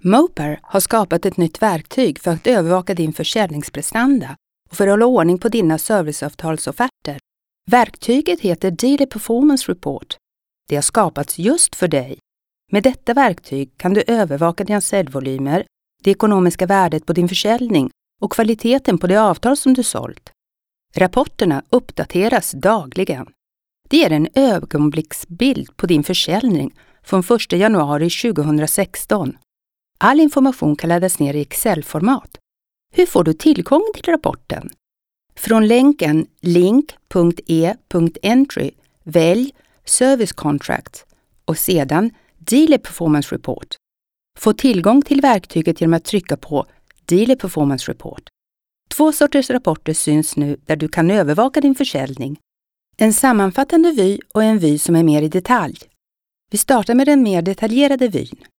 Mopar har skapat ett nytt verktyg för att övervaka din försäljningsprestanda och för att hålla ordning på dina serviceavtalsofferter. Verktyget heter Daily Performance Report. Det har skapats just för dig. Med detta verktyg kan du övervaka dina säljvolymer, det ekonomiska värdet på din försäljning och kvaliteten på det avtal som du sålt. Rapporterna uppdateras dagligen. Det ger en ögonblicksbild på din försäljning från 1 januari 2016. All information kan laddas ner i Excel-format. Hur får du tillgång till rapporten? Från länken link.e.entry välj Service Contract och sedan Daily Performance Report. Få tillgång till verktyget genom att trycka på Daily Performance Report. 2 sorters rapporter syns nu där du kan övervaka din försäljning. En sammanfattande vy och en vy som är mer i detalj. Vi startar med den mer detaljerade vyn.